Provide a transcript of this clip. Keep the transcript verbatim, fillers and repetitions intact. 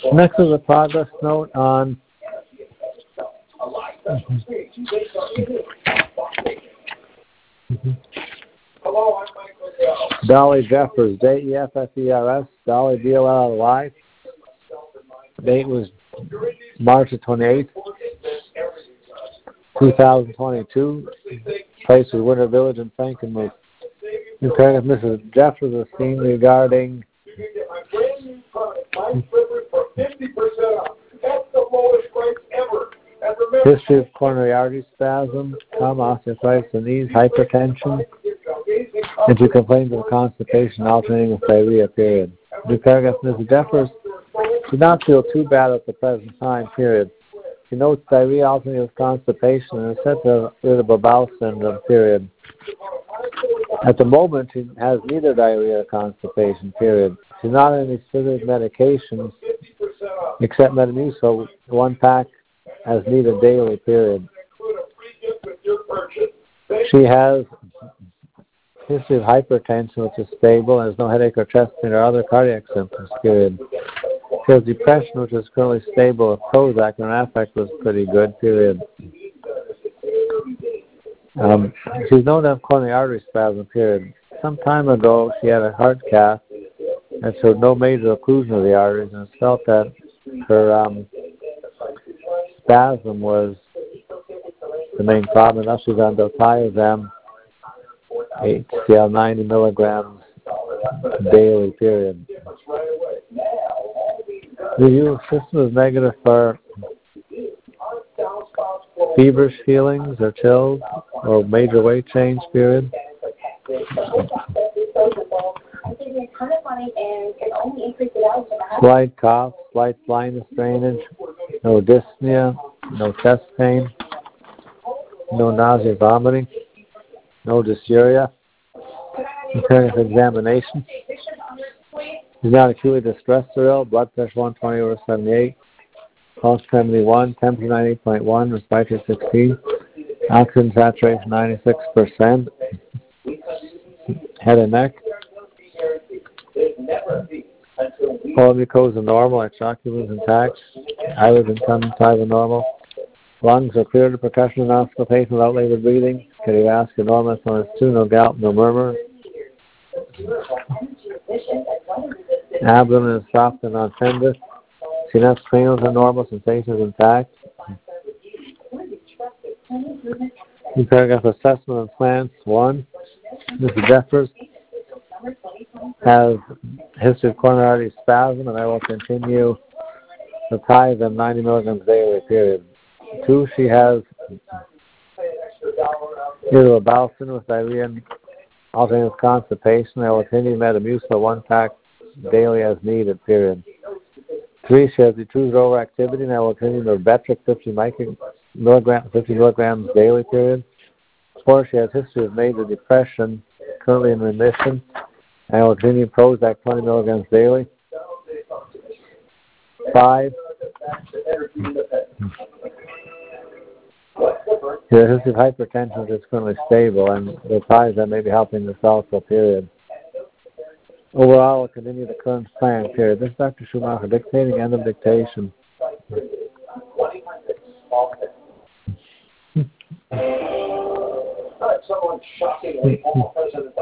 Next is a progress note on Dolly Jeffers, J E F F E R S, Dolly D O L L Y. Date was March the twenty-eighth, two thousand twenty-two. Place was Winter Village in Frankenmuth. Comparing with Missus Jeffers is seen regarding history of coronary artery spasm, trauma, osteoarthritis in knees, hypertension, and she complains of constipation alternating with diarrhea, period. New paragraph, Missus Jeffers did not feel too bad at the present time, period. She notes diarrhea alternating with constipation and is said to have irritable bowel syndrome, period. At the moment, she has neither diarrhea or constipation, period. She's not on any specific medications except Metamucil, one pack as needed daily, period. She has history of hypertension, which is stable, and has no headache or chest pain or other cardiac symptoms, period. She has depression, which is currently stable with Prozac, and her affect was pretty good, period. Um, she's known to have coronary artery spasm, period. Some time ago, she had a heart cath that showed no major occlusion of the arteries, and it's felt that her um, spasm was the main problem. Now she's on diltiazem, H C L ninety milligrams daily, period. The immune system is negative for feverish feelings or chills or major weight change, period. Slight cough, slight blindness, drainage, no dyspnea, no chest pain, no nausea, vomiting, no dysuria. Comparing with examination. She's not acutely distressed or ill. Blood pressure one twenty over seventy-eight. Pulse seventy-one. Temperature ninety point one. Respiratory sixteen. Oxygen saturation ninety-six percent. Head and neck. All mucosa normal. Exoculars intact. Eyelids and conjunctiva normal. Lungs are clear to percussion and auscultation without labored breathing. Cardiovascular normal. S one S two. No gout. No murmur. Abdomen is soft and non-tender. Sinus cranials are normal. Sensations intact. In paragraph assessment of plants, one, Missus Jeffers has history of coronary artery spasm, and I will continue to tie them ninety milligrams daily, period. Two, she has irritable bowel syndrome with diarrhea and alternating with constipation. I will continue Metamucil, one pack daily as needed, period. Three, she has diffuse overactivity, and I will continue Norbetric fifty milligrams, fifty milligrams daily, period. Four, she has history of major depression, currently in remission, and I will continue Prozac twenty milligrams daily. Five, she has history of hypertension, which is currently stable, and the ties that may be helping this also, period. Overall, we'll continue the current plan, period. This is Doctor Schumacher dictating, end of dictation. Someone shockingly, former President